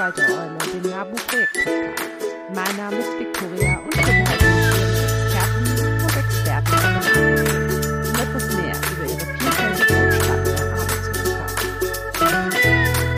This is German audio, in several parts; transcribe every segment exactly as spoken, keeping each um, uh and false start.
Waldorfeule, dem NABU-Projekt-Podcast. Mein Name ist Viktoria und ich bin heute Experten und Experten von NABU, um etwas mehr über ihre vielfältige und spannende Arbeit zu erfahren.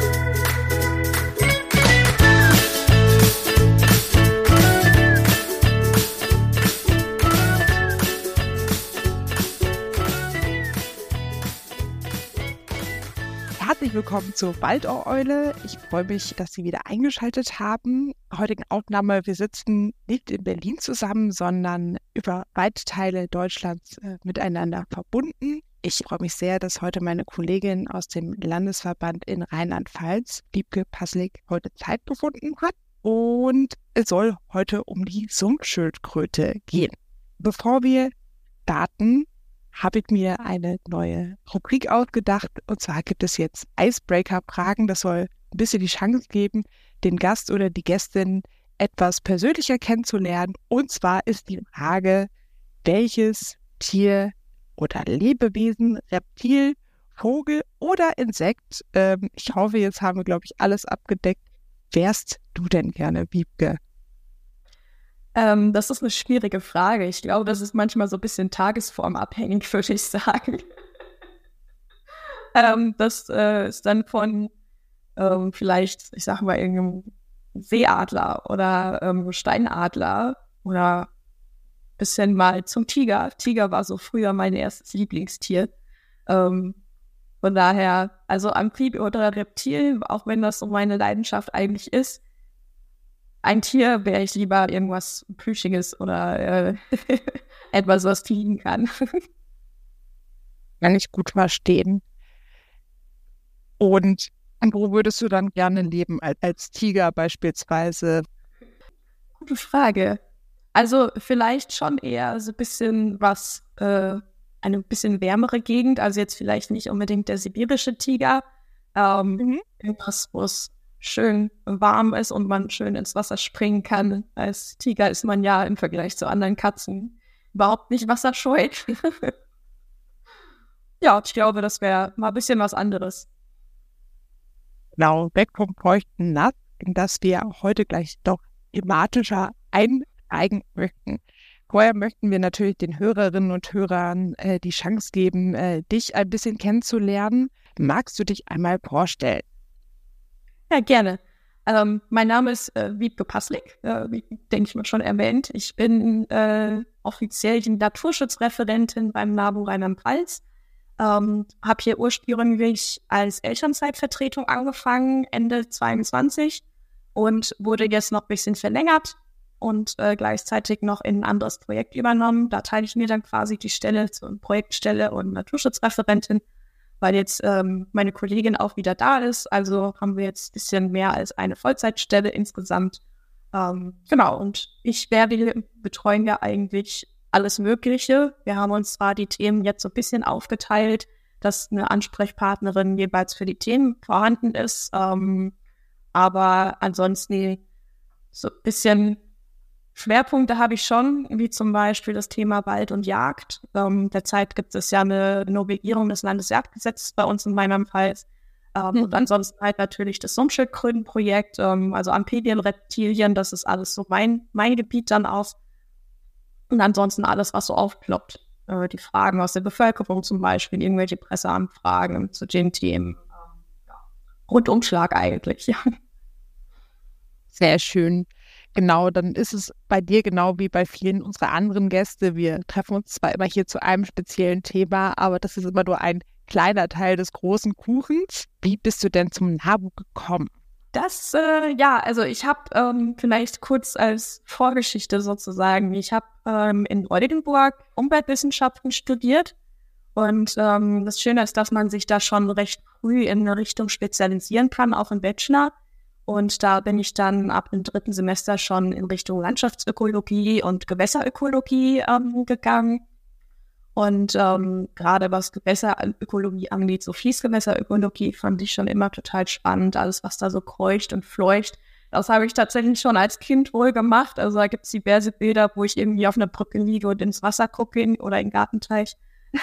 Herzlich willkommen zur Waldohreule. Ich freue mich, dass Sie wieder eingeschaltet haben. Heutigen Aufnahme, wir sitzen nicht in Berlin zusammen, sondern über weite Teile Deutschlands äh, miteinander verbunden. Ich freue mich sehr, dass heute meine Kollegin aus dem Landesverband in Rheinland-Pfalz, Wiebke Paslik, heute Zeit gefunden hat. Und es soll heute um die Sumpfschildkröte gehen. Bevor wir starten, habe ich mir eine neue Rubrik ausgedacht. Und zwar gibt es jetzt Icebreaker-Fragen. Das soll ein bisschen die Chance geben, den Gast oder die Gästin etwas persönlicher kennenzulernen. Und zwar ist die Frage, welches Tier oder Lebewesen, Reptil, Vogel oder Insekt, ähm, ich hoffe, jetzt haben wir, glaube ich, alles abgedeckt, wärst du denn gerne, Wiebke? Ähm, das ist eine schwierige Frage. Ich glaube, das ist manchmal so ein bisschen tagesformabhängig, würde ich sagen. ähm, das äh, ist dann von ähm, vielleicht, ich sage mal, irgendeinem Seeadler oder ähm, Steinadler oder ein bisschen mal zum Tiger. Tiger war so früher mein erstes Lieblingstier. Ähm, von daher, also Amphibie oder Reptil, auch wenn das so meine Leidenschaft eigentlich ist, ein Tier wäre ich lieber irgendwas Plüschiges oder äh, etwas, was fliegen kann. Kann ich gut verstehen. Und wo würdest du dann gerne leben, als, als Tiger beispielsweise? Gute Frage. Also vielleicht schon eher so ein bisschen was, äh, eine bisschen wärmere Gegend, also jetzt vielleicht nicht unbedingt der sibirische Tiger, ähm, mhm. irgendwas, wo es schön warm ist und man schön ins Wasser springen kann. Als Tiger ist man ja im Vergleich zu anderen Katzen überhaupt nicht wasserscheu. Ja, ich glaube, das wäre mal ein bisschen was anderes. Genau, weg vom feuchten Nass, in das wir heute gleich doch thematischer einsteigen möchten. Vorher möchten wir natürlich den Hörerinnen und Hörern äh, die Chance geben, äh, dich ein bisschen kennenzulernen. Magst du dich einmal vorstellen? Ja, gerne. Ähm, mein Name ist äh, Wiebke Paslik, äh, wie denke ich mal schon erwähnt. Ich bin äh, offiziell die Naturschutzreferentin beim NABU Rheinland-Pfalz. Ähm, habe hier ursprünglich als Elternzeitvertretung angefangen, Ende zweiundzwanzig, und wurde jetzt noch ein bisschen verlängert und äh, gleichzeitig noch in ein anderes Projekt übernommen. Da teile ich mir dann quasi die Stelle zur Projektstelle und Naturschutzreferentin, weil jetzt ähm, meine Kollegin auch wieder da ist. Also haben wir jetzt ein bisschen mehr als eine Vollzeitstelle insgesamt. Ähm, genau, und ich werde betreuen ja eigentlich alles Mögliche. Wir haben uns zwar die Themen jetzt so ein bisschen aufgeteilt, dass eine Ansprechpartnerin jeweils für die Themen vorhanden ist, ähm, aber ansonsten so ein bisschen Schwerpunkte habe ich schon, wie zum Beispiel das Thema Wald und Jagd. Ähm, derzeit gibt es ja eine Novellierung des Landesjagdgesetzes bei uns in Rheinland-Pfalz. Ähm, mhm. Und ansonsten halt natürlich das Sumpfschildkrötenprojekt, ähm, also Amphibien, Reptilien, das ist alles so mein, mein Gebiet dann auch. Und ansonsten alles, was so aufploppt. Äh, die Fragen aus der Bevölkerung zum Beispiel, irgendwelche Presseanfragen zu den Themen. Ähm, ja. Rundumschlag eigentlich, ja. Sehr schön. Genau, dann ist es bei dir genau wie bei vielen unserer anderen Gäste. Wir treffen uns zwar immer hier zu einem speziellen Thema, aber das ist immer nur ein kleiner Teil des großen Kuchens. Wie bist du denn zum NABU gekommen? Das, äh, ja, also ich habe ähm, vielleicht kurz als Vorgeschichte sozusagen, ich habe ähm, in Oldenburg Umweltwissenschaften studiert und ähm, das Schöne ist, dass man sich da schon recht früh in eine Richtung spezialisieren kann, auch im Bachelor. Und da bin ich dann ab dem dritten Semester schon in Richtung Landschaftsökologie und Gewässerökologie ähm, gegangen. Und ähm, gerade was Gewässerökologie angeht, so Fließgewässerökologie, fand ich schon immer total spannend. Alles, was da so kreucht und fleucht. Das habe ich tatsächlich schon als Kind wohl gemacht. Also da gibt es diverse Bilder, wo ich irgendwie auf einer Brücke liege und ins Wasser gucke oder in den Gartenteich.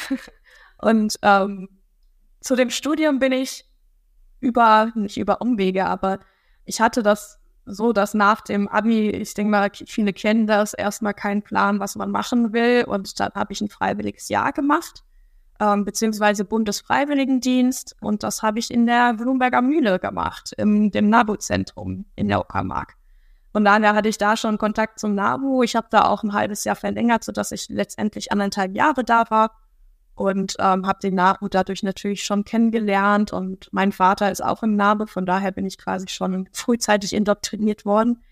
Und ähm, zu dem Studium bin ich über, nicht über Umwege, aber ich hatte das so, dass nach dem Abi, ich denke mal, viele kennen das, erstmal keinen Plan, was man machen will. Und dann habe ich ein freiwilliges Jahr gemacht, ähm, beziehungsweise Bundesfreiwilligendienst. Und das habe ich in der Blumberger Mühle gemacht, im dem NABU-Zentrum in der Uckermark. Und daher hatte ich da schon Kontakt zum NABU. Ich habe da auch ein halbes Jahr verlängert, sodass ich letztendlich anderthalb Jahre da war. Und ähm, habe den NABU dadurch natürlich schon kennengelernt. Und mein Vater ist auch im NABU, von daher bin ich quasi schon frühzeitig indoktriniert worden.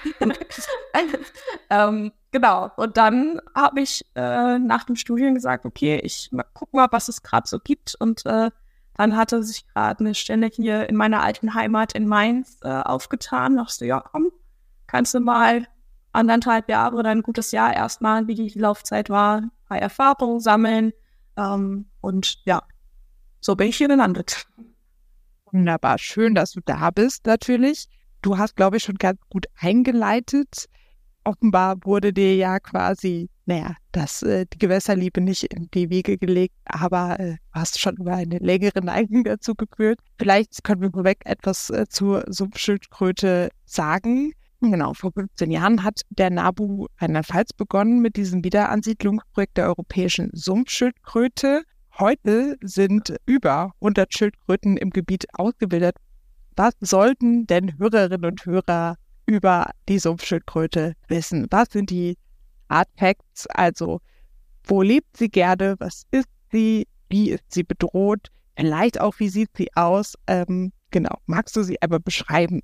ähm, genau, und dann habe ich äh, nach dem Studium gesagt, okay, ich mal, guck mal, was es gerade so gibt. Und äh, dann hatte sich gerade eine Stelle hier in meiner alten Heimat in Mainz äh, aufgetan. Da dachte ich, ja komm, kannst du mal anderthalb Jahre oder ein gutes Jahr erstmal, wie die Laufzeit war, ein paar Erfahrungen sammeln. Um, und ja, so bin ich hier gelandet. Wunderbar, schön, dass du da bist natürlich. Du hast, glaube ich, schon ganz gut eingeleitet. Offenbar wurde dir ja quasi, naja, das, äh, die Gewässerliebe nicht in die Wiege gelegt, aber äh, hast schon über eine längere Neigung dazu geführt. Vielleicht können wir vorweg etwas äh, zur Sumpfschildkröte sagen. Genau, vor fünfzehn Jahren hat der NABU Rheinland-Pfalz begonnen mit diesem Wiederansiedlungsprojekt der europäischen Sumpfschildkröte. Heute sind über hundert Schildkröten im Gebiet ausgewildert. Was sollten denn Hörerinnen und Hörer über die Sumpfschildkröte wissen? Was sind die Art Facts? Also, wo lebt sie gerne? Was ist sie? Wie ist sie bedroht? Vielleicht auch, wie sieht sie aus? Ähm, genau, magst du sie einmal beschreiben?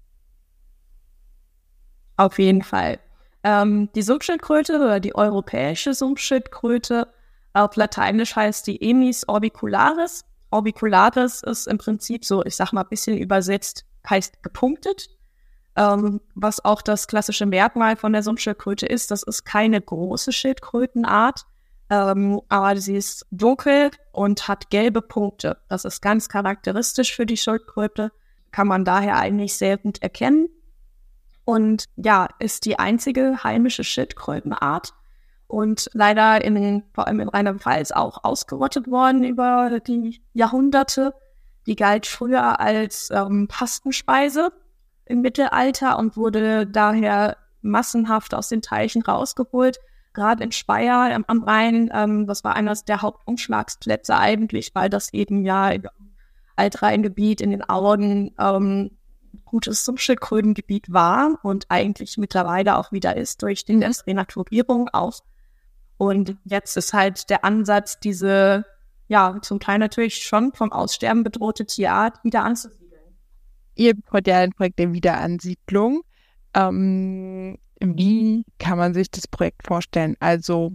Auf jeden Fall. Ähm, die Sumpfschildkröte oder die europäische Sumpfschildkröte, auf Lateinisch heißt die Emys orbicularis. Orbicularis ist im Prinzip so, ich sag mal, ein bisschen übersetzt, heißt gepunktet. Ähm, was auch das klassische Merkmal von der Sumpfschildkröte ist, das ist keine große Schildkrötenart, ähm, aber sie ist dunkel und hat gelbe Punkte. Das ist ganz charakteristisch für die Schildkröte, kann man daher eigentlich sehr gut erkennen. Und ja, ist die einzige heimische Schildkrötenart und leider in den, vor allem in Rheinland-Pfalz auch ausgerottet worden über die Jahrhunderte. Die galt früher als ähm, Pastenspeise im Mittelalter und wurde daher massenhaft aus den Teichen rausgeholt. Gerade in Speyer am, am Rhein, ähm, das war eines der Hauptumschlagsplätze eigentlich, weil das eben ja im Altrheingebiet in den Auen ähm, gutes Sumpfschildkrötengebiet war und eigentlich mittlerweile auch wieder ist durch die Renaturierung auch. Und jetzt ist halt der Ansatz, diese, ja, zum Teil natürlich schon vom Aussterben bedrohte Tierart wieder anzusiedeln. Ihr habt ja ein Projekt der Wiederansiedlung. Ähm, wie kann man sich das Projekt vorstellen? Also,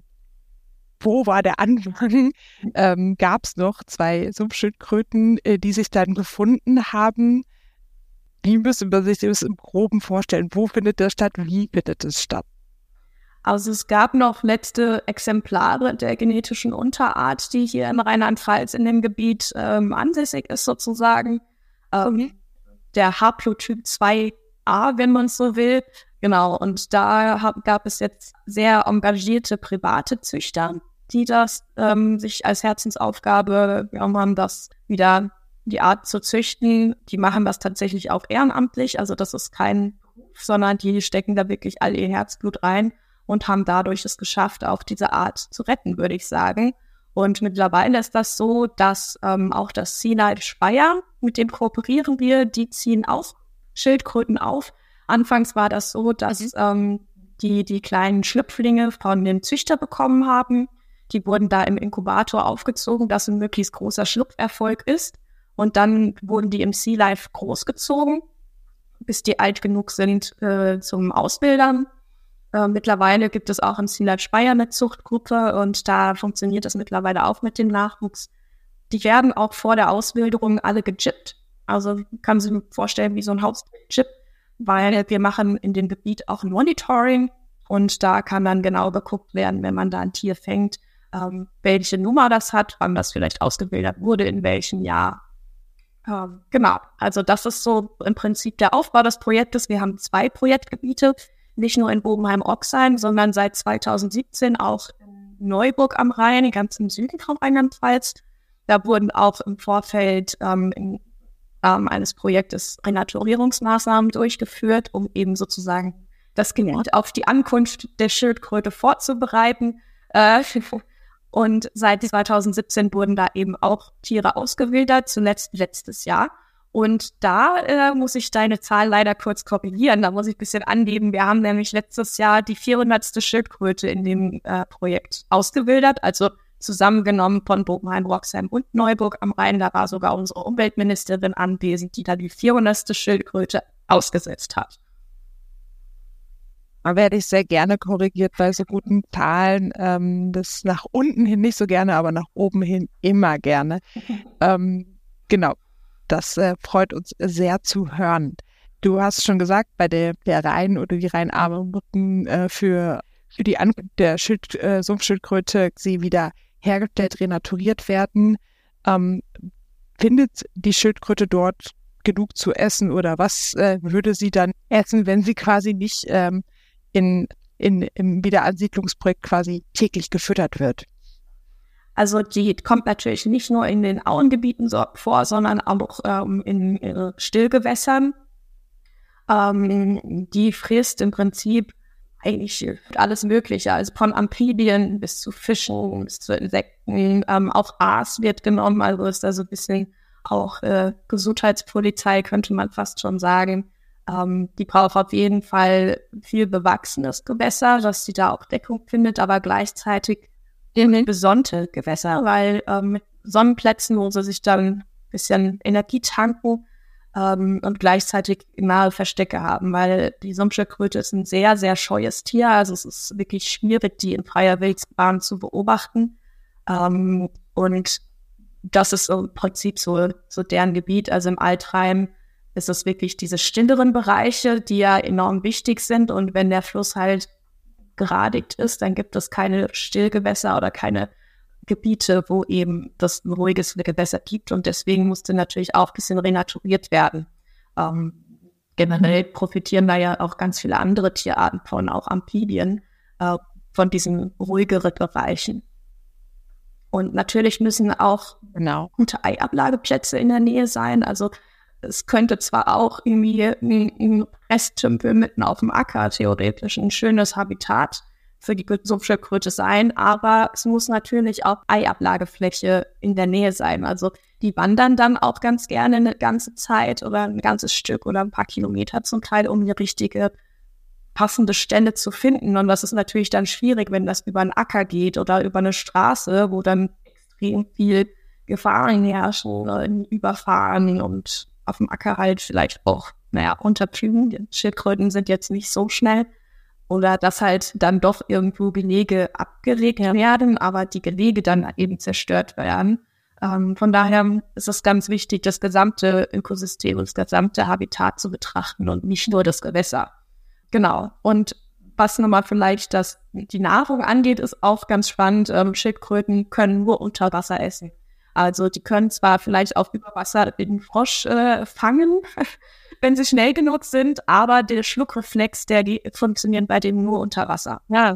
wo war der Anfang? Ähm, gab es noch zwei Sumpfschildkröten, äh, die sich dann gefunden haben? Wie müssen wir sich das im Groben vorstellen? Wo findet das statt? Wie findet es statt? Also es gab noch letzte Exemplare der genetischen Unterart, die hier in Rheinland-Pfalz in dem Gebiet ähm, ansässig ist sozusagen. Ähm, der Haplotyp zwei a, wenn man es so will. Genau, und da hab, gab es jetzt sehr engagierte private Züchter, die das ähm, sich als Herzensaufgabe genommen haben, das wieder die Art zu züchten. Die machen das tatsächlich auch ehrenamtlich, also das ist kein Beruf, sondern die stecken da wirklich all ihr Herzblut rein und haben dadurch es geschafft, auch diese Art zu retten, würde ich sagen. Und mittlerweile ist das so, dass ähm, auch das Sea Life Speyer, mit dem kooperieren wir, die ziehen auch Schildkröten auf. Anfangs war das so, dass mhm. ähm, die die kleinen Schlüpflinge von dem Züchter bekommen haben. Die wurden da im Inkubator aufgezogen, dass ein möglichst großer Schlupferfolg ist. Und dann wurden die im Sea Life großgezogen, bis die alt genug sind äh, zum Ausbildern. Äh, mittlerweile gibt es auch im Sea Life Speyer eine Zuchtgruppe und da funktioniert das mittlerweile auch mit dem Nachwuchs. Die werden auch vor der Auswilderung alle gechippt. Also kann man sich vorstellen wie so ein Hauschip, weil wir machen in dem Gebiet auch ein Monitoring und da kann dann genau geguckt werden, wenn man da ein Tier fängt, ähm, welche Nummer das hat, wann das vielleicht ausgewildert wurde, in welchem Jahr. Ähm, genau, also das ist so im Prinzip der Aufbau des Projektes. Wir haben zwei Projektgebiete, nicht nur in Bobenheim-Oxheim, sondern seit zweitausendsiebzehn auch in Neuburg am Rhein, ganz im Süden von Rheinland-Pfalz. Da wurden auch im Vorfeld ähm, in ähm, eines Projektes Renaturierungsmaßnahmen durchgeführt, um eben sozusagen das Gebiet auf die Ankunft der Schildkröte vorzubereiten. Äh, und seit zweitausendsiebzehn wurden da eben auch Tiere ausgewildert, zuletzt letztes Jahr. Und da äh, muss ich deine Zahl leider kurz korrigieren, da muss ich ein bisschen angeben. Wir haben nämlich letztes Jahr die vierhundertste Schildkröte in dem äh, Projekt ausgewildert, also zusammengenommen von Bogenheim, Roxheim und Neuburg am Rhein. Da war sogar unsere Umweltministerin anwesend, die da die vierhundertste Schildkröte ausgesetzt hat. Da werde ich sehr gerne korrigiert bei so guten Zahlen. Ähm, das nach unten hin nicht so gerne, aber nach oben hin immer gerne. ähm, genau. Das äh, freut uns sehr zu hören. Du hast schon gesagt, bei der, der Rhein oder die Rheinarmbrücken äh, für, für die Ankunft der Schild, äh, Sumpfschildkröte sie wieder hergestellt, renaturiert werden. Ähm, findet die Schildkröte dort genug zu essen oder was äh, würde sie dann essen, wenn sie quasi nicht ähm, in, in, im Wiederansiedlungsprojekt quasi täglich gefüttert wird? Also die kommt natürlich nicht nur in den Auengebieten so vor, sondern auch ähm, in, in Stillgewässern. Ähm, die frisst im Prinzip eigentlich alles Mögliche, also von Amphibien bis zu Fischen, bis zu Insekten. Ähm, auch Aas wird genommen, also ist da so ein bisschen auch äh, Gesundheitspolizei, könnte man fast schon sagen. Ähm, die braucht auf jeden Fall viel bewachsenes Gewässer, dass sie da auch Deckung findet, aber gleichzeitig in besonnte Gewässer, weil ähm, mit Sonnenplätzen, wo sie sich dann ein bisschen Energie tanken ähm, und gleichzeitig nahe Verstecke haben, weil die Sumpfschildkröte ist ein sehr, sehr scheues Tier, also es ist wirklich schwierig, die in freier Wildbahn zu beobachten ähm, und das ist im Prinzip so, so deren Gebiet, also im Altrhein ist es wirklich diese stilleren Bereiche, die ja enorm wichtig sind und wenn der Fluss halt geradigt ist, dann gibt es keine Stillgewässer oder keine Gebiete, wo eben das ein ruhiges Gewässer gibt und deswegen musste natürlich auch ein bisschen renaturiert werden. Ähm, generell profitieren da ja auch ganz viele andere Tierarten von, auch Amphibien, äh, von diesen ruhigeren Bereichen. Und natürlich müssen auch Genau. gute Eiablageplätze in der Nähe sein, also es könnte zwar auch irgendwie ein, ein Resttümpel mitten auf dem Acker theoretisch ein schönes Habitat für die Sumpfschildkröte sein, aber es muss natürlich auch Eiablagefläche in der Nähe sein. Also die wandern dann auch ganz gerne eine ganze Zeit oder ein ganzes Stück oder ein paar Kilometer zum Teil, um die richtige passende Stelle zu finden. Und das ist natürlich dann schwierig, wenn das über einen Acker geht oder über eine Straße, wo dann extrem viel Gefahren herrschen, Überfahren und auf dem Acker halt vielleicht auch, naja, unterpflügen. Die Schildkröten sind jetzt nicht so schnell. Oder dass halt dann doch irgendwo Gelege abgelegt werden, aber die Gelege dann eben zerstört werden. Ähm, von daher ist es ganz wichtig, das gesamte Ökosystem und das gesamte Habitat zu betrachten und nicht nur das Gewässer. Genau. Und was nochmal vielleicht das, die Nahrung angeht, ist auch ganz spannend. Ähm, Schildkröten können nur unter Wasser essen. Also die können zwar vielleicht auch über Wasser den Frosch äh, fangen, wenn sie schnell genug sind, aber der Schluckreflex, der funktioniert bei dem nur unter Wasser. Ja.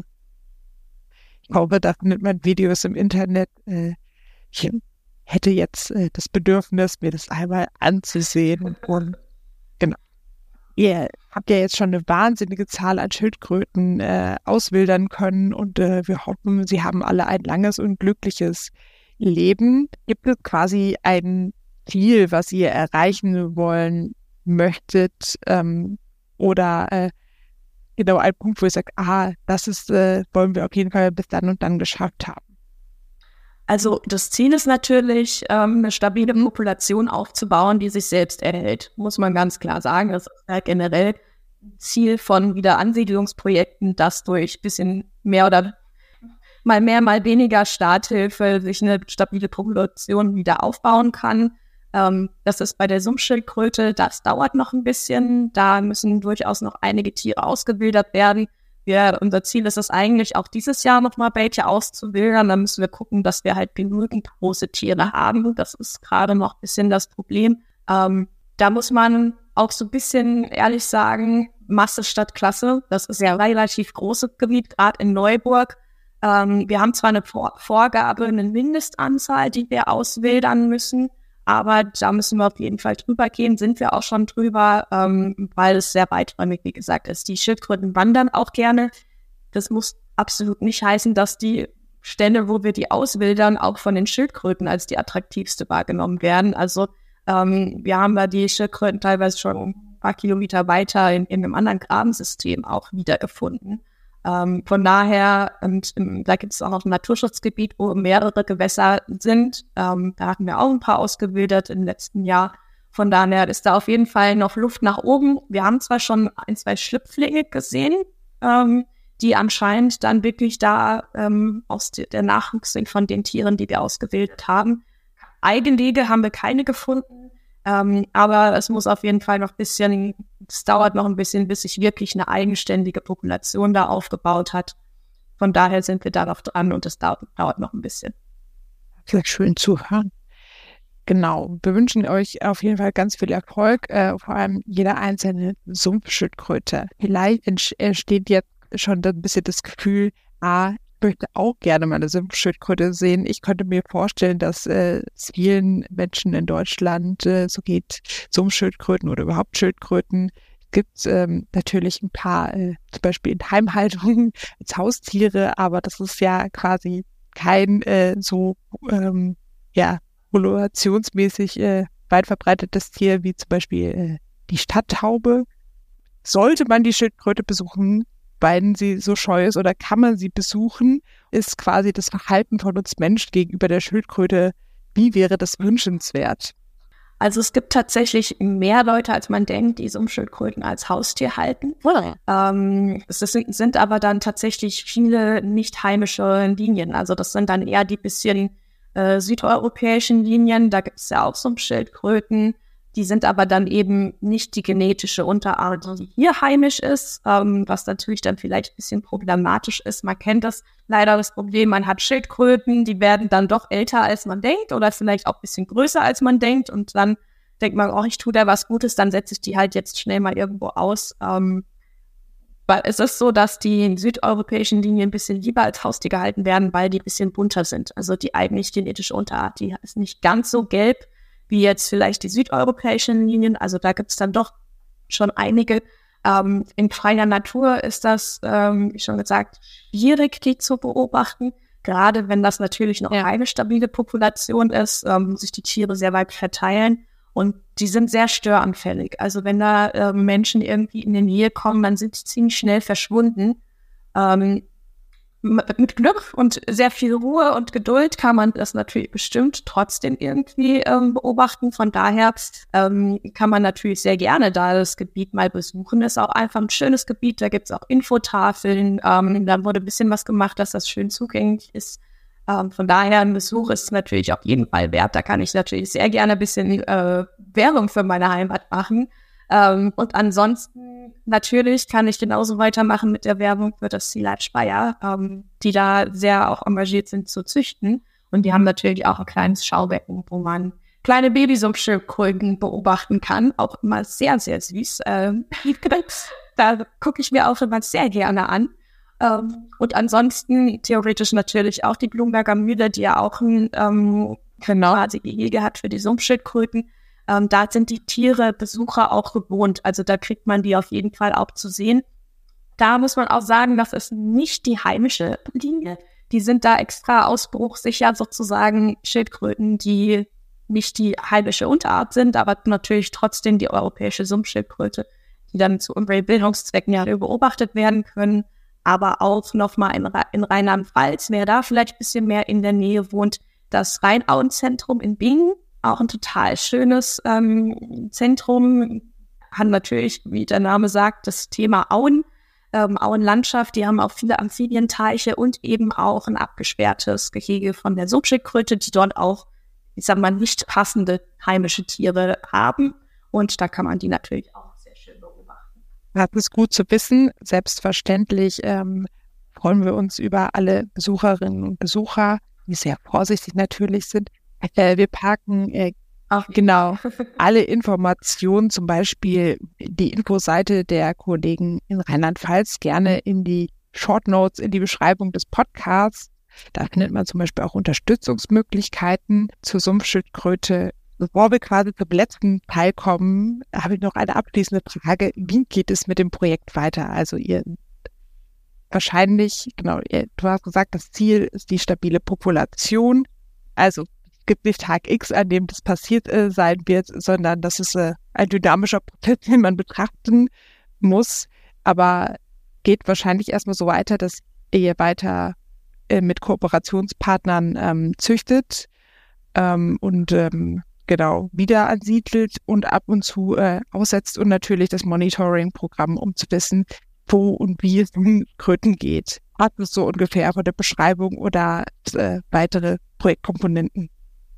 Ich glaube, da findet man Videos im Internet. Äh, ich hätte jetzt äh, das Bedürfnis, mir das einmal anzusehen. Und genau. Ihr habt ja jetzt schon eine wahnsinnige Zahl an Schildkröten äh, auswildern können und äh, wir hoffen, sie haben alle ein langes und glückliches Leben. Gibt es quasi ein Ziel, was ihr erreichen wollen möchtet ähm, oder äh, genau ein Punkt, wo ihr sagt, ah, das ist, äh, wollen wir auf jeden Fall bis dann und dann geschafft haben? Also das Ziel ist natürlich, ähm, eine stabile Population aufzubauen, die sich selbst erhält, muss man ganz klar sagen. Das ist halt generell Ziel von Wiederansiedlungsprojekten, dass durch ein bisschen mehr oder mal mehr, mal weniger Starthilfe sich eine stabile Population wieder aufbauen kann. Ähm, das ist bei der Sumpfschildkröte, das dauert noch ein bisschen. Da müssen durchaus noch einige Tiere ausgewildert werden. Wir, unser Ziel ist es eigentlich, auch dieses Jahr noch mal welche auszuwildern. Da müssen wir gucken, dass wir halt genügend große Tiere haben. Das ist gerade noch ein bisschen das Problem. Ähm, da muss man auch so ein bisschen ehrlich sagen, Masse statt Klasse. Das ist ja ein relativ großes Gebiet, gerade in Neuburg. Ähm, wir haben zwar eine Vor- Vorgabe, eine Mindestanzahl, die wir auswildern müssen, aber da müssen wir auf jeden Fall drüber gehen, sind wir auch schon drüber, ähm, weil es sehr weiträumig, wie gesagt, ist. Die Schildkröten wandern auch gerne. Das muss absolut nicht heißen, dass die Stelle, wo wir die auswildern, auch von den Schildkröten als die attraktivste wahrgenommen werden. Also ähm, wir haben da die Schildkröten teilweise schon ein paar Kilometer weiter in, in einem anderen Grabensystem auch wiedergefunden. Ähm, von daher, und ähm, da gibt es auch noch ein Naturschutzgebiet, wo mehrere Gewässer sind. Ähm, da hatten wir auch ein paar ausgewildert im letzten Jahr. Von daher ist da auf jeden Fall noch Luft nach oben. Wir haben zwar schon ein, zwei Schlüpflinge gesehen, ähm, die anscheinend dann wirklich da ähm, aus de- der Nachwuchs sind von den Tieren, die wir ausgewildert haben. Eigenlege haben wir keine gefunden, ähm, aber es muss auf jeden Fall noch ein bisschen, es dauert noch ein bisschen, bis sich wirklich eine eigenständige Population da aufgebaut hat. Von daher sind wir da noch dran und es dauert, dauert noch ein bisschen. Vielleicht schön zu hören. Genau, wir wünschen euch auf jeden Fall ganz viel Erfolg, äh, vor allem jeder einzelne Sumpfschildkröte. Vielleicht entsteht jetzt schon ein bisschen das Gefühl, ah, ich möchte auch gerne mal eine Sumpfschildkröte sehen. Ich könnte mir vorstellen, dass äh, es vielen Menschen in Deutschland äh, so geht, Sumpfschildkröten oder überhaupt Schildkröten. Es gibt ähm, natürlich ein paar, äh, zum Beispiel in Heimhaltung als Haustiere, aber das ist ja quasi kein äh, so, ähm, ja, populationsmäßig äh, weit verbreitetes Tier wie zum Beispiel äh, die Stadttaube. Sollte man die Schildkröte besuchen, weil sie so scheu ist, oder kann man sie besuchen, ist quasi das Verhalten von uns Menschen gegenüber der Schildkröte, wie wäre das wünschenswert? Also es gibt tatsächlich mehr Leute, als man denkt, die Sumpfschildkröten als Haustier halten. Ja. Ähm, es sind, sind aber dann tatsächlich viele nicht heimische Linien. Also das sind dann eher die bisschen äh, südeuropäischen Linien. Da gibt es ja auch Sumpfschildkröten. Die sind aber dann eben nicht die genetische Unterart, die hier heimisch ist, ähm, was natürlich dann vielleicht ein bisschen problematisch ist. Man kennt das leider, das Problem, man hat Schildkröten, die werden dann doch älter, als man denkt, oder vielleicht auch ein bisschen größer, als man denkt. Und dann denkt man, oh, ich tue da was Gutes, dann setze ich die halt jetzt schnell mal irgendwo aus. Ähm, weil es ist so, dass die südeuropäischen Linien ein bisschen lieber als Haustier gehalten werden, weil die ein bisschen bunter sind. Also die eigentlich genetische Unterart, die ist nicht ganz so gelb wie jetzt vielleicht die südeuropäischen Linien. Also da gibt es dann doch schon einige. Ähm, in freier Natur ist das, ähm, wie schon gesagt, schwierig, die zu beobachten. Gerade wenn das natürlich noch ja. eine stabile Population ist, ähm, sich die Tiere sehr weit verteilen. Und die sind sehr störanfällig. Also wenn da äh, Menschen irgendwie in die Nähe kommen, dann sind die ziemlich schnell verschwunden. Ähm, Mit Glück und sehr viel Ruhe und Geduld kann man das natürlich bestimmt trotzdem irgendwie ähm, beobachten. Von daher ähm, kann man natürlich sehr gerne da das Gebiet mal besuchen. Ist auch einfach ein schönes Gebiet, da gibt es auch Infotafeln. Ähm, da wurde ein bisschen was gemacht, dass das schön zugänglich ist. Ähm, von daher ein Besuch ist natürlich auf jeden Fall wert. Da kann ich natürlich sehr gerne ein bisschen äh, Werbung für meine Heimat machen. Ähm, und ansonsten natürlich kann ich genauso weitermachen mit der Werbung für das Sea Life Speyer, ähm, die da sehr auch engagiert sind zu züchten. Und die haben natürlich auch ein kleines Schaubecken, wo man kleine Babysumpfschildkröten beobachten kann. Auch immer sehr, sehr süß. Ähm, da gucke ich mir auch immer sehr gerne an. Ähm, und ansonsten theoretisch natürlich auch die Blumberger Mühle, die ja auch ein ähm, genau. quasi Gehege hat für die Sumpfschildkröten. Ähm, da sind die Tiere, Besucher auch gewohnt. Also da kriegt man die auf jeden Fall auch zu sehen. Da muss man auch sagen, das ist nicht die heimische Linie. Die sind da extra ausbruchsicher sozusagen Schildkröten, die nicht die heimische Unterart sind, aber natürlich trotzdem die europäische Sumpfschildkröte, die dann zu Umweltbildungszwecken ja beobachtet werden können. Aber auch nochmal in, in Rheinland-Pfalz, wer da vielleicht ein bisschen mehr in der Nähe wohnt, das Rheinauenzentrum in Bingen, auch ein total schönes ähm, Zentrum, hat natürlich, wie der Name sagt, das Thema Auen, ähm, Auenlandschaft, die haben auch viele Amphibienteiche und eben auch ein abgesperrtes Gehege von der Sumpfschildkröte, die dort auch, ich sag mal, nicht passende heimische Tiere haben. Und da kann man die natürlich auch sehr schön beobachten. Das ist gut zu wissen. Selbstverständlich ähm, freuen wir uns über alle Besucherinnen und Besucher, die sehr vorsichtig natürlich sind. Äh, wir packen äh, Ach, genau alle Informationen, zum Beispiel die Infoseite der Kollegen in Rheinland-Pfalz, gerne in die Shortnotes, in die Beschreibung des Podcasts. Da findet man zum Beispiel auch Unterstützungsmöglichkeiten zur Sumpfschildkröte. Bevor wir quasi zum letzten Teil kommen, habe ich noch eine abschließende Frage. Wie geht es mit dem Projekt weiter? Also ihr wahrscheinlich, genau, ihr, du hast gesagt, das Ziel ist die stabile Population. Also es gibt nicht Tag X, an dem das passiert äh, sein wird, sondern das ist äh, ein dynamischer Prozess, den man betrachten muss. Aber geht wahrscheinlich erstmal so weiter, dass ihr weiter äh, mit Kooperationspartnern ähm, züchtet ähm, und ähm, genau, wieder ansiedelt und ab und zu äh, aussetzt und natürlich das Monitoring-Programm, um zu wissen, wo und wie es um Kröten geht. Hat es so ungefähr von der Beschreibung oder äh, weitere Projektkomponenten?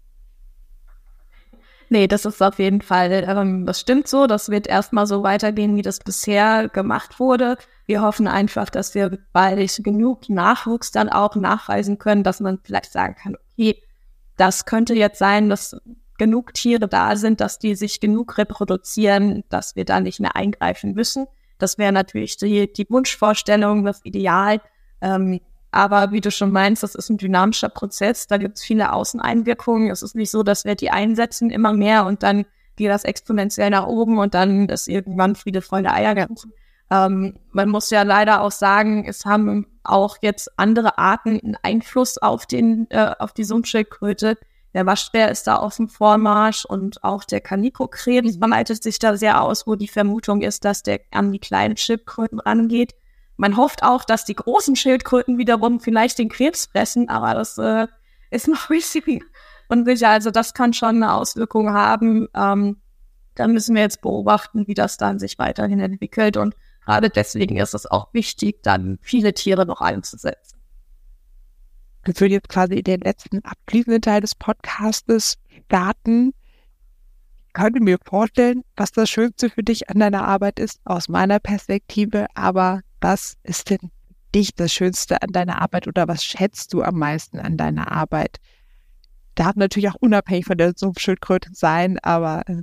Nee, das ist auf jeden Fall, ähm, das stimmt so. Das wird erstmal so weitergehen, wie das bisher gemacht wurde. Wir hoffen einfach, dass wir bald genug Nachwuchs dann auch nachweisen können, dass man vielleicht sagen kann, okay, das könnte jetzt sein, dass genug Tiere da sind, dass die sich genug reproduzieren, dass wir da nicht mehr eingreifen müssen. Das wäre natürlich die, die Wunschvorstellung, das Ideal. Ähm, aber wie du schon meinst, das ist ein dynamischer Prozess. Da gibt es viele Außeneinwirkungen. Es ist nicht so, dass wir die einsetzen immer mehr und dann geht das exponentiell nach oben und dann ist irgendwann Friede, Freude, Eierkuchen. Ähm, man muss ja leider auch sagen, es haben auch jetzt andere Arten einen Einfluss auf den äh, auf die Sumpfschildkröte. Der Waschbär ist da auf dem Vormarsch und auch der Kanikokrebs breitet sich da sehr aus, wo die Vermutung ist, dass der an die kleinen Schildkröten rangeht. Man hofft auch, dass die großen Schildkröten wiederum vielleicht den Krebs fressen, aber das äh, ist noch richtig unsicher. Also das kann schon eine Auswirkung haben. Ähm, da müssen wir jetzt beobachten, wie das dann sich weiterhin entwickelt. Und gerade deswegen ist es auch wichtig, dann viele Tiere noch einzusetzen. Ich würde jetzt quasi den letzten abschließenden Teil des Podcastes starten. Ich könnte mir vorstellen, was das Schönste für dich an deiner Arbeit ist, aus meiner Perspektive. Aber was ist denn für dich das Schönste an deiner Arbeit oder was schätzt du am meisten an deiner Arbeit? Darf natürlich auch unabhängig von der Sumpfschildkröte sein, aber äh,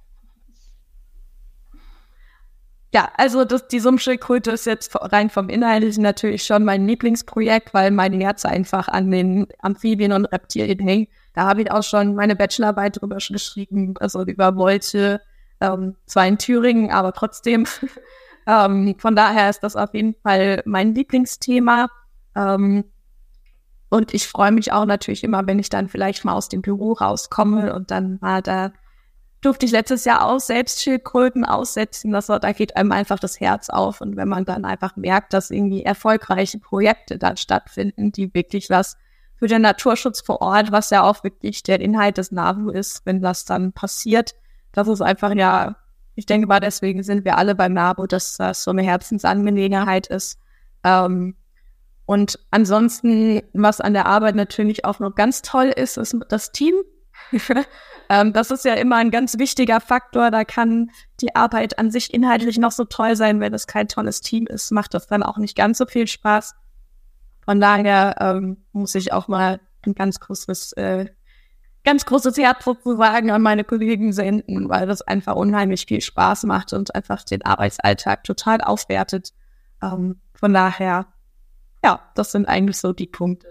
Ja, also das, die Sumpfschildkröte ist jetzt rein vom Inhaltlichen natürlich schon mein Lieblingsprojekt, weil mein Herz einfach an den Amphibien und Reptilien hängt. Da habe ich auch schon meine Bachelorarbeit drüber geschrieben, also über Molche, ähm, zwar in Thüringen, aber trotzdem. ähm, von daher ist das auf jeden Fall mein Lieblingsthema. Ähm, und ich freue mich auch natürlich immer, wenn ich dann vielleicht mal aus dem Büro rauskomme und dann mal da durfte ich letztes Jahr auch selbst Schildkröten aussetzen. Das, da geht einem einfach das Herz auf. Und wenn man dann einfach merkt, dass irgendwie erfolgreiche Projekte dann stattfinden, die wirklich was für den Naturschutz vor Ort, was ja auch wirklich der Inhalt des NABU ist, wenn das dann passiert, das ist einfach, ja, ich denke mal, deswegen sind wir alle beim NABU, dass das so eine Herzensangelegenheit ist. Ähm, und ansonsten, was an der Arbeit natürlich auch noch ganz toll ist, ist das Team. ähm, das ist ja immer ein ganz wichtiger Faktor. Da kann die Arbeit an sich inhaltlich noch so toll sein, wenn es kein tolles Team ist, macht das dann auch nicht ganz so viel Spaß. Von daher ähm, muss ich auch mal ein ganz großes, äh, ganz großes Herz sozusagen an meine Kollegen senden, weil das einfach unheimlich viel Spaß macht und einfach den Arbeitsalltag total aufwertet. Ähm, von daher, ja, das sind eigentlich so die Punkte.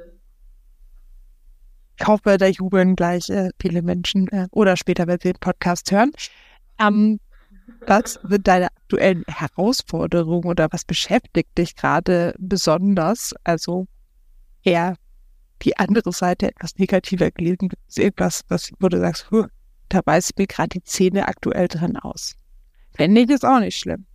Ich hoffe, da jubeln gleich äh, viele Menschen äh, oder später, wenn sie den Podcast hören. Ähm, was sind deine aktuellen Herausforderungen oder was beschäftigt dich gerade besonders? Also eher die andere Seite, etwas negativer gelesen, gibt es irgendwas, was, wo du sagst, huh, da beißt mir gerade die Zähne aktuell dran aus. Fände ich es auch nicht schlimm.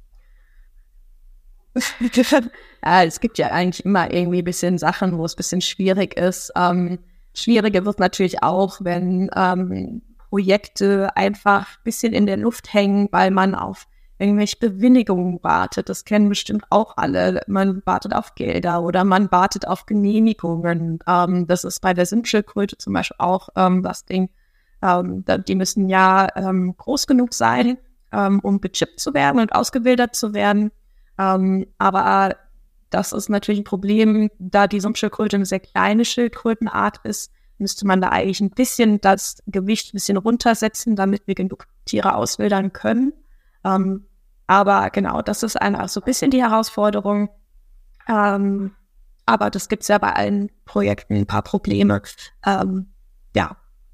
Ja, es gibt ja eigentlich immer irgendwie ein bisschen Sachen, wo es ein bisschen schwierig ist. Ähm, Schwieriger wird natürlich auch, wenn ähm, Projekte einfach ein bisschen in der Luft hängen, weil man auf irgendwelche Bewilligungen wartet. Das kennen bestimmt auch alle. Man wartet auf Gelder oder man wartet auf Genehmigungen. Ähm, das ist bei der Sumpfschildkröte zum Beispiel auch ähm, das Ding. Ähm, die müssen ja ähm, groß genug sein, ähm, um gechippt zu werden und ausgewildert zu werden. Ähm, aber das ist natürlich ein Problem, da die Sumpfschildkröte eine sehr kleine Schildkrötenart ist, müsste man da eigentlich ein bisschen das Gewicht ein bisschen runtersetzen, damit wir genug Tiere auswildern können. Ähm, aber genau, das ist einfach so ein bisschen die Herausforderung. Ähm, aber das gibt's ja bei allen Projekten ein paar Probleme. Ähm, ja,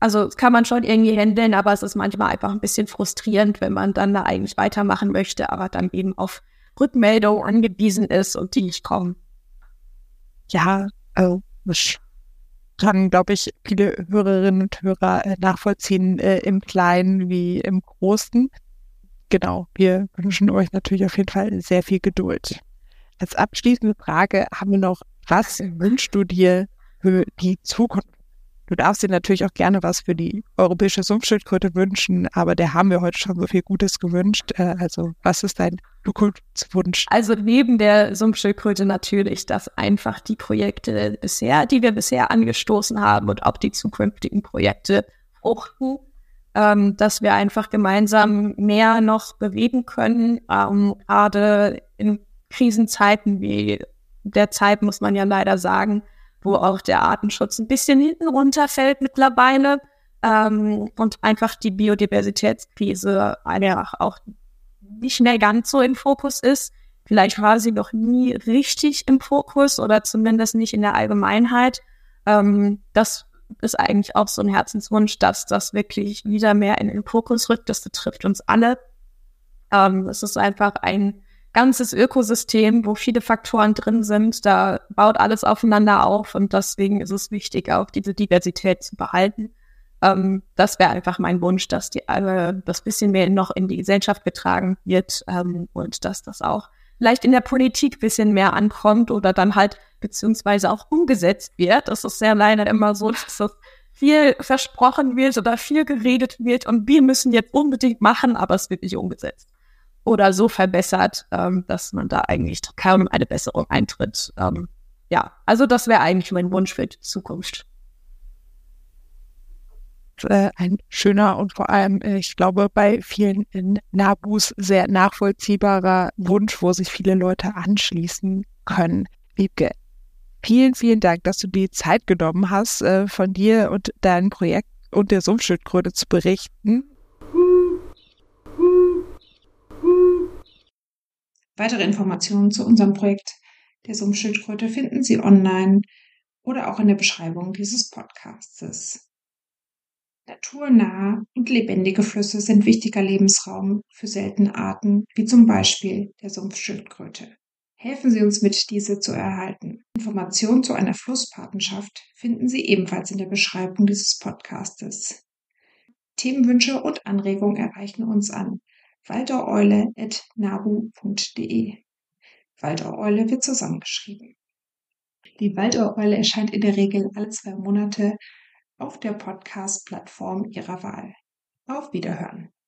Also das kann man schon irgendwie handeln, aber es ist manchmal einfach ein bisschen frustrierend, wenn man dann da eigentlich weitermachen möchte, aber dann eben auf Rückmeldung angewiesen ist und die nicht kommen. Ja, also das kann, glaube ich, viele Hörerinnen und Hörer äh, nachvollziehen, äh, im Kleinen wie im Großen. Genau, wir wünschen euch natürlich auf jeden Fall sehr viel Geduld. Als abschließende Frage haben wir noch, was wünschst du dir für die Zukunft? Du darfst dir natürlich auch gerne was für die europäische Sumpfschildkröte wünschen, aber der haben wir heute schon so viel Gutes gewünscht. Äh, also was ist dein Zukunftswunsch? Also neben der Sumpfschildkröte natürlich, dass einfach die Projekte bisher, die wir bisher angestoßen haben und auch die zukünftigen Projekte fruchten, ähm, dass wir einfach gemeinsam mehr noch bewegen können, ähm, gerade in Krisenzeiten wie der Zeit, muss man ja leider sagen, wo auch der Artenschutz ein bisschen hinten runterfällt mittlerweile ähm, und einfach die Biodiversitätskrise einfach auch nicht mehr ganz so im Fokus ist. Vielleicht war sie noch nie richtig im Fokus oder zumindest nicht in der Allgemeinheit. Ähm, das ist eigentlich auch so ein Herzenswunsch, dass das wirklich wieder mehr in den Fokus rückt. Das betrifft uns alle. Ähm, es ist einfach ein ganzes Ökosystem, wo viele Faktoren drin sind. Da baut alles aufeinander auf und deswegen ist es wichtig, auch diese Diversität zu behalten. Ähm, das wäre einfach mein Wunsch, dass die alle das bisschen mehr noch in die Gesellschaft getragen wird ähm, und dass das auch vielleicht in der Politik ein bisschen mehr ankommt oder dann halt beziehungsweise auch umgesetzt wird. Das ist ja leider immer so, dass das viel versprochen wird oder viel geredet wird und wir müssen jetzt unbedingt machen, aber es wird nicht umgesetzt. Oder so verbessert, ähm, dass man da eigentlich kaum eine Besserung eintritt. Ähm, ja, also das wäre eigentlich mein Wunsch für die Zukunft. Äh, ein schöner und vor allem, äh, ich glaube, bei vielen Nabus sehr nachvollziehbarer Wunsch, wo sich viele Leute anschließen können. Wiebke, vielen, vielen Dank, dass du die Zeit genommen hast, äh, von dir und deinem Projekt und der Sumpfschildkröte zu berichten. Weitere Informationen zu unserem Projekt der Sumpfschildkröte finden Sie online oder auch in der Beschreibung dieses Podcastes. Naturnahe und lebendige Flüsse sind wichtiger Lebensraum für seltene Arten, wie zum Beispiel der Sumpfschildkröte. Helfen Sie uns mit, diese zu erhalten. Informationen zu einer Flusspatenschaft finden Sie ebenfalls in der Beschreibung dieses Podcastes. Themenwünsche und Anregungen erreichen uns an waldoreule at nabu punkt de. Waldoreule wird zusammengeschrieben. Die Waldoreule erscheint in der Regel alle zwei Monate auf der Podcast-Plattform Ihrer Wahl. Auf Wiederhören!